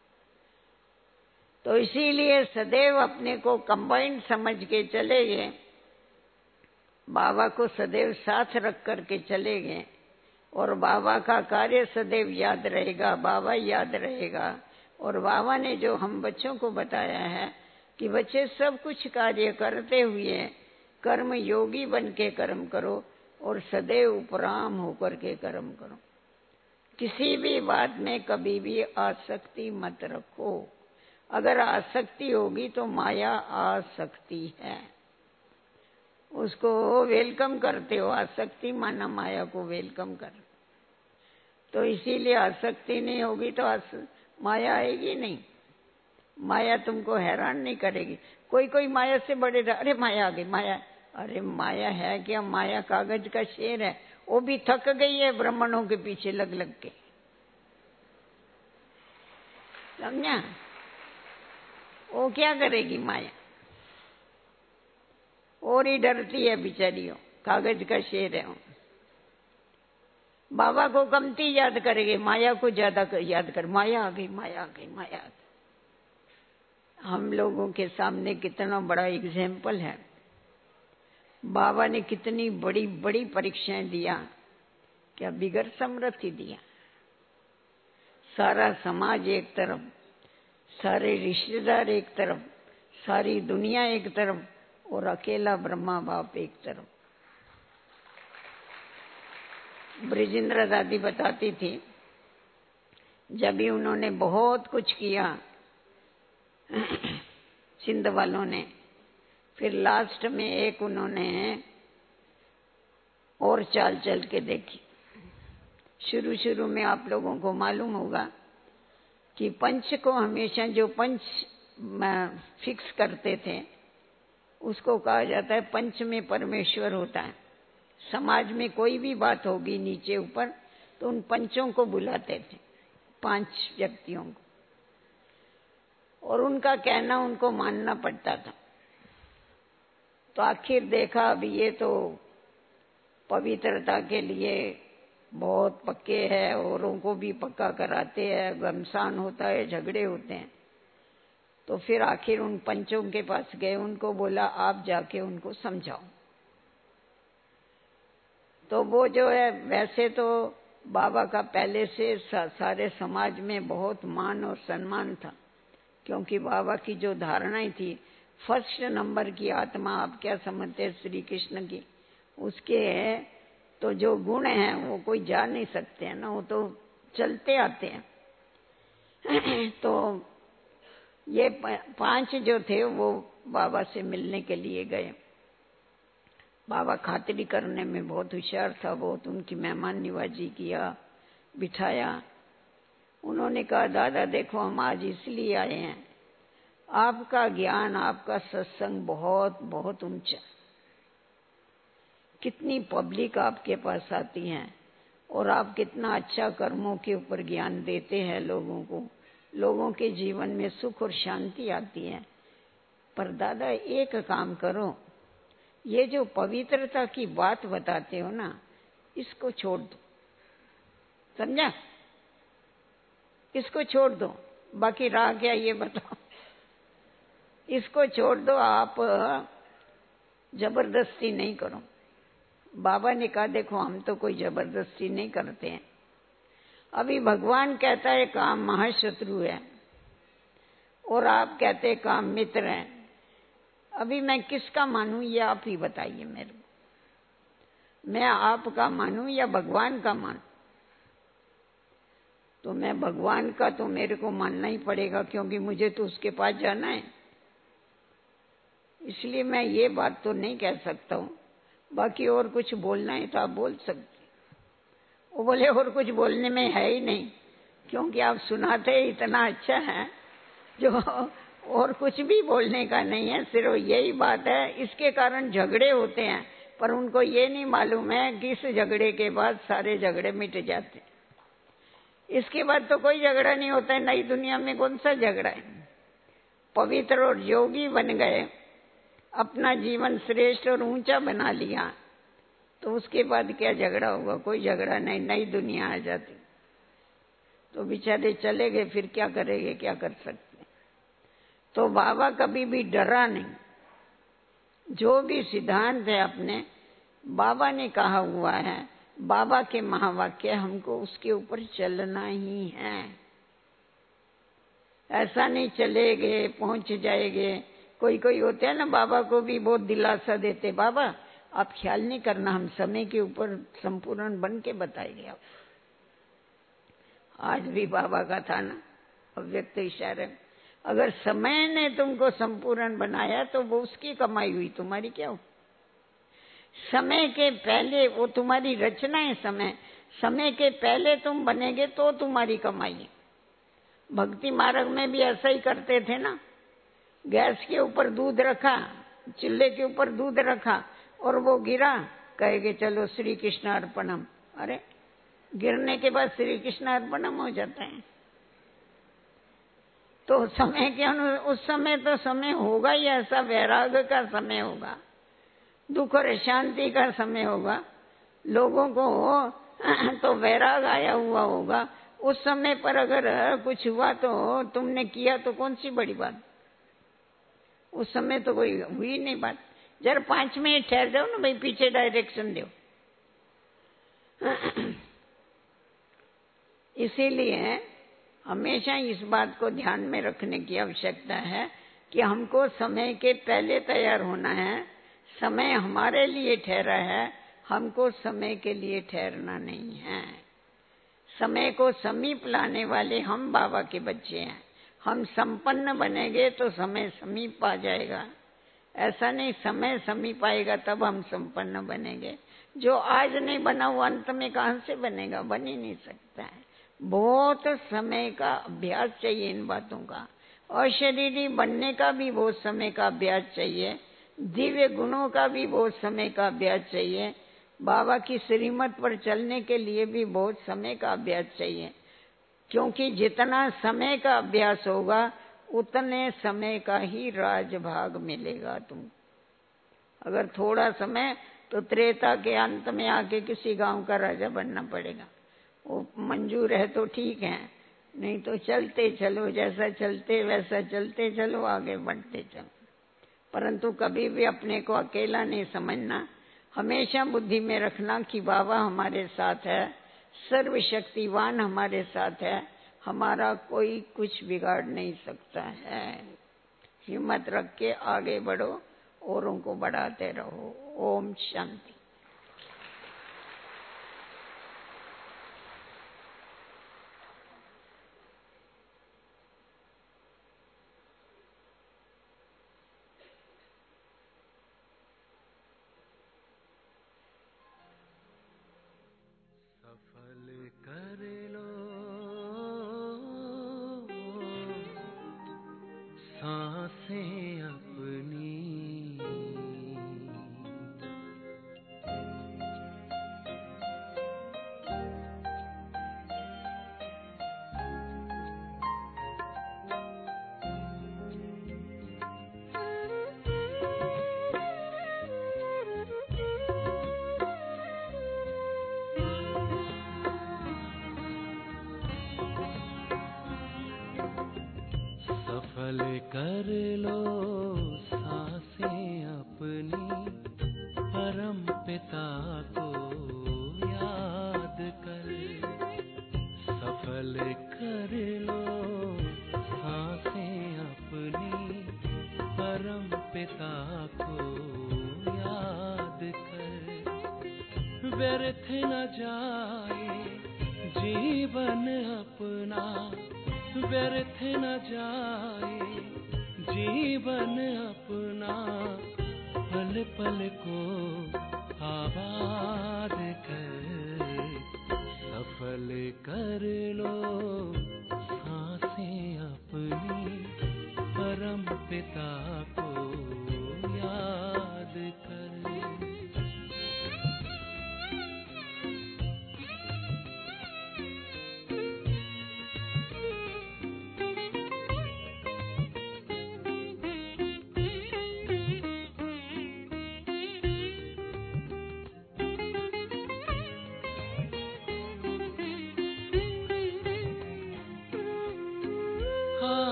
तो इसीलिए सदैव अपने को कंबाइंड समझ के चले गए, बाबा को सदैव साथ रख करके चले गए, और बाबा का कार्य सदैव याद रहेगा, बाबा याद रहेगा। और बाबा ने जो हम बच्चों को बताया है कि बच्चे सब कुछ कार्य करते हुए कर्म योगी बन के कर्म करो और सदैव उपराम होकर के कर्म करो। किसी भी बात में कभी भी आसक्ति मत रखो। अगर आसक्ति होगी तो माया आ सकती है, उसको वेलकम करते हो। आसक्ति माना माया को वेलकम कर। तो इसीलिए आसक्ति नहीं होगी तो माया आएगी नहीं। माया तुमको हैरान नहीं करेगी। कोई कोई माया से बड़े अरे माया आ गई, माया। अरे माया है क्या? माया कागज का शेर है, वो भी थक गई है ब्राह्मणों के पीछे लग लग के, समझा? वो क्या करेगी माया? और ही डरती है बेचारियों, कागज का शेर है। बाबा को कमती याद करेगी, माया को ज्यादा याद कर। माया आ गई, माया आ गई, माया आ गई। हम लोगों के सामने कितना बड़ा एग्जाम्पल है। बाबा ने कितनी बड़ी बड़ी परीक्षाएं दिया, क्या बिगड़ समृद्धि दिया। सारा समाज एक तरफ, सारे रिश्तेदार एक तरफ, सारी दुनिया एक तरफ, और अकेला ब्रह्मा बाप एक तरफ। ब्रिजेंद्र दादी बताती थी, जब भी उन्होंने बहुत कुछ किया सिंध वालों ने, फिर लास्ट में एक उन्होंने और चाल चल के देखी। शुरू शुरू में आप लोगों को मालूम होगा कि पंच को हमेशा जो पंच फिक्स करते थे उसको कहा जाता है पंच में परमेश्वर होता है। समाज में कोई भी बात होगी नीचे ऊपर तो उन पंचों को बुलाते थे, 5 व्यक्तियों को, और उनका कहना उनको मानना पड़ता था। तो आखिर देखा अभी ये तो पवित्रता के लिए बहुत पक्के हैं, औरों को भी पक्का कराते हैं, घमसान होता है, झगड़े होते हैं। तो फिर आखिर उन पंचों के पास गए, उनको बोला आप जाके उनको समझाओ। तो वो जो है, वैसे तो बाबा का पहले से सारे समाज में बहुत मान और सम्मान था, क्योंकि बाबा की जो धारणाएं थी, फर्स्ट नंबर की आत्मा आप क्या समझते हैं श्री कृष्ण की, उसके तो जो गुण हैं वो कोई जा नहीं सकते हैं ना, वो तो चलते आते हैं। तो ये 5 जो थे वो बाबा से मिलने के लिए गए। बाबा खातिरी करने में बहुत होशियार था, बहुत उनकी मेहमान निवाजी किया, बिठाया। उन्होंने कहा दादा देखो हम आज इसलिए आए हैं, आपका ज्ञान, आपका सत्संग बहुत बहुत ऊंचा, कितनी पब्लिक आपके पास आती है और आप कितना अच्छा कर्मों के ऊपर ज्ञान देते हैं लोगों को, लोगों के जीवन में सुख और शांति आती है। पर दादा एक काम करो, ये जो पवित्रता की बात बताते हो ना, इसको छोड़ दो, समझा? इसको छोड़ दो, बाकी रहा क्या ये बताओ। इसको छोड़ दो, आप जबरदस्ती नहीं करो। बाबा ने कहा देखो हम तो कोई जबरदस्ती नहीं करते हैं। अभी भगवान कहता है काम महाशत्रु है और आप कहते हैं काम मित्र है। अभी मैं किसका मानूं ये आप ही बताइए मेरे को। मैं आपका मानूं या भगवान का मानूं? तो मैं भगवान का तो मेरे को मानना ही पड़ेगा, क्योंकि मुझे तो उसके पास जाना है। इसलिए मैं ये बात तो नहीं कह सकता हूं। बाकी और कुछ बोलना है तो आप बोल सकते। वो बोले और कुछ बोलने में है ही नहीं, क्योंकि आप सुनाते इतना अच्छा है जो और कुछ भी बोलने का नहीं है, सिर्फ यही बात है। इसके कारण झगड़े होते हैं, पर उनको ये नहीं मालूम है कि इस झगड़े के बाद सारे झगड़े मिट जाते हैं। इसके बाद तो कोई झगड़ा नहीं होता है। नई दुनिया में कौन सा झगड़ा है? पवित्र और योगी बन गए, अपना जीवन श्रेष्ठ और ऊंचा बना लिया, तो उसके बाद क्या झगड़ा होगा? कोई झगड़ा नहीं। नई दुनिया आ जाती तो बेचारे चले गए, फिर क्या करेंगे, क्या कर सकते? तो बाबा कभी भी डरा नहीं। जो भी सिद्धांत है अपने बाबा ने कहा हुआ है, बाबा के महावाक्य, हमको उसके ऊपर चलना ही है। ऐसा नहीं चले गए पहुंच जाएंगे। कोई कोई होते हैं ना, बाबा को भी बहुत दिलासा देते, बाबा आप ख्याल नहीं करना, हम समय के ऊपर संपूर्ण बन के बताएंगे आप। आज भी बाबा का था ना अव्यक्त इशारे, अगर समय ने तुमको संपूर्ण बनाया तो वो उसकी कमाई हुई, तुम्हारी क्या हो? समय के पहले वो तुम्हारी रचना है। समय के पहले तुम बनेगे तो तुम्हारी कमाई है। भक्ति मार्ग में भी ऐसा ही करते थे ना, गैस के ऊपर दूध रखा, चूल्हे के ऊपर दूध रखा और वो गिरा, कहेंगे चलो श्री कृष्ण अर्पणम। अरे गिरने के बाद श्री कृष्ण अर्पणम हो जाता है। तो समय के उस समय तो समय होगा ही ऐसा, वैराग का समय होगा, दुख और शांति का समय होगा, लोगों को तो वैराग आया हुआ होगा। उस समय पर अगर कुछ हुआ तो तुमने किया तो कौन सी बड़ी बात? उस समय तो कोई हुई नहीं बात। जरा 5 मिनट ठहर जाओ ना भाई, पीछे डायरेक्शन दो। इसीलिए हमेशा इस बात को ध्यान में रखने की आवश्यकता है कि हमको समय के पहले तैयार होना है। समय हमारे लिए ठहरा है, हमको समय के लिए ठहरना नहीं है। समय को समीप लाने वाले हम बाबा के बच्चे हैं। हम संपन्न बनेंगे तो समय समीप आ जाएगा। ऐसा नहीं समय समीप आएगा तब हम संपन्न बनेंगे। जो आज नहीं बना वो अंत में कहां से बनेगा? बन ही नहीं सकता है। बहुत समय का अभ्यास चाहिए इन बातों का। अशरीरी बनने का भी बहुत समय का अभ्यास चाहिए, दिव्य गुणों का भी बहुत समय का अभ्यास चाहिए, बाबा की श्रीमत पर चलने के लिए भी बहुत समय का अभ्यास चाहिए। क्योंकि जितना समय का अभ्यास होगा उतने समय का ही राजभाग मिलेगा तुम। अगर थोड़ा समय तो त्रेता के अंत में आके किसी गांव का राजा बनना पड़ेगा। वो मंजूर है तो ठीक है, नहीं तो चलते चलो, जैसा चलते वैसा चलते चलो, आगे बढ़ते चलो। परंतु कभी भी अपने को अकेला नहीं समझना। हमेशा बुद्धि में रखना कि बाबा हमारे साथ है, सर्वशक्तिवान हमारे साथ है, हमारा कोई कुछ बिगाड़ नहीं सकता है। हिम्मत रख के आगे बढ़ो, औरों को बढ़ाते रहो। ओम शांति। सफल कर लो सांसें अपनी, सफल कर लो सांसें अपनी, परम पिता को याद कर। सफल कर लो सांसें अपनी, परम पिता को याद कर। व्यर्थ न जाए जीवन अपना, व्यर्थ न जाए जीवन अपना, पल पल को आबाद कर। सफल कर लो सांसें अपनी, परम पिता को याद कर।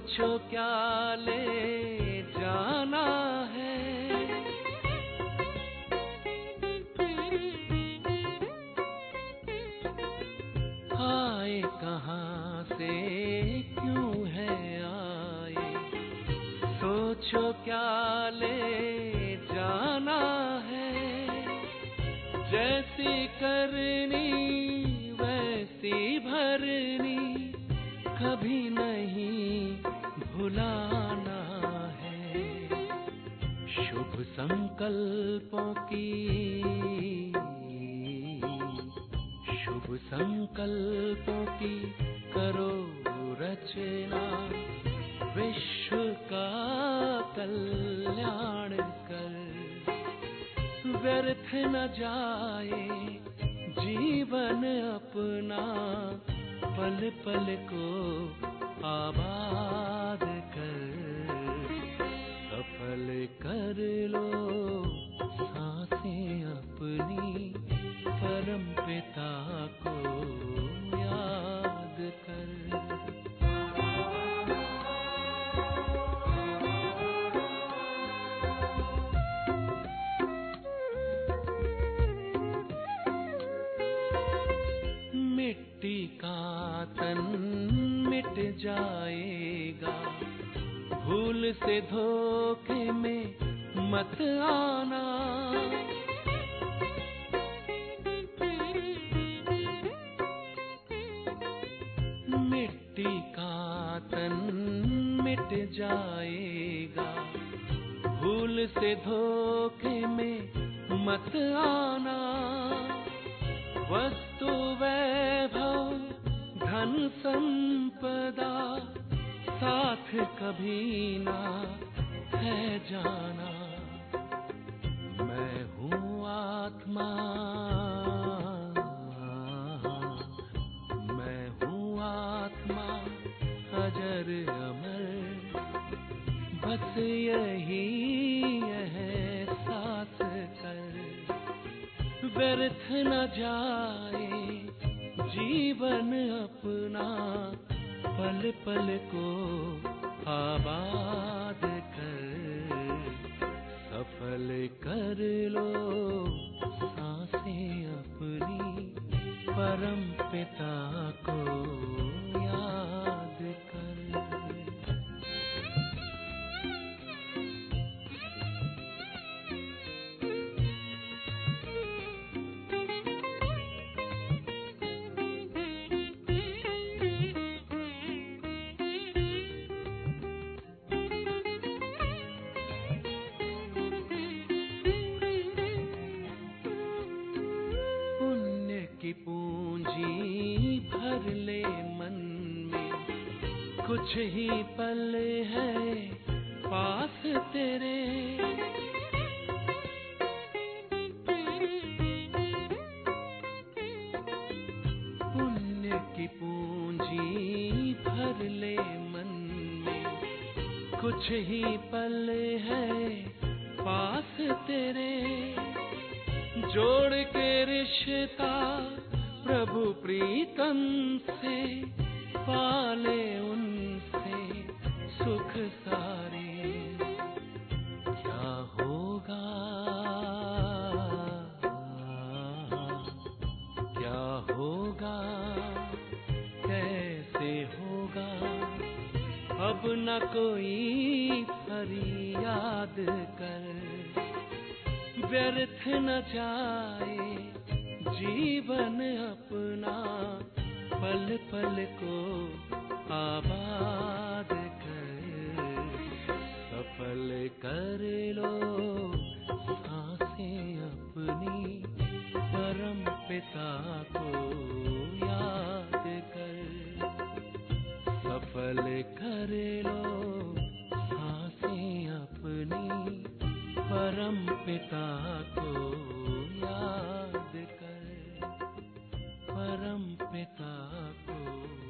सोचो क्या ले जाना है, आए कहाँ से क्यों है आए, सोचो क्या ले जाना है, जैसी करनी वैसी भरनी कभी नहीं भुलाना है, शुभ संकल्पों की शुभ संकल्पों की करो रचना, विश्व का कल्याण कर, व्यर्थ न जाए जीवन अपना, पल पल को आबाद कर, सफल कर लो सांसें अपनी, परम पिता को याद कर। मिट्टी का तन मिट जाएगा, भूल से धोखे में मत आना, मिट्टी का तन मिट जाएगा, भूल से धोखे में मत आना, वस्तु वैभव धन संपदा साथ कभी ना है जाना, मैं हूँ आत्मा, मैं हूँ आत्मा अजर अमर, बस यही एहसास कर, व्यर्थ न जाए जीवन अपना, पल पल को आबाद कर, सफल कर लो सांसें अपनी, परम पिता को याद कर। की पूंजी भर ले मन में, कुछ ही पल है पास तेरे, पुण्य की पूंजी भर ले मन में, कुछ ही पल है पास तेरे, जोड़ के रिश्ता प्रभु प्रीतम से, पाले उनसे सुख सारे, क्या होगा क्या होगा कैसे होगा, अब न कोई फरियाद कर, व्यर्थ न जाए जीवन अपना, पल पल को आबाद कर, सफल कर लो सांसें अपनी, परम पिता को याद कर, सफल कर लो सांसें अपनी, परम पिता को याद कर, परम पिता को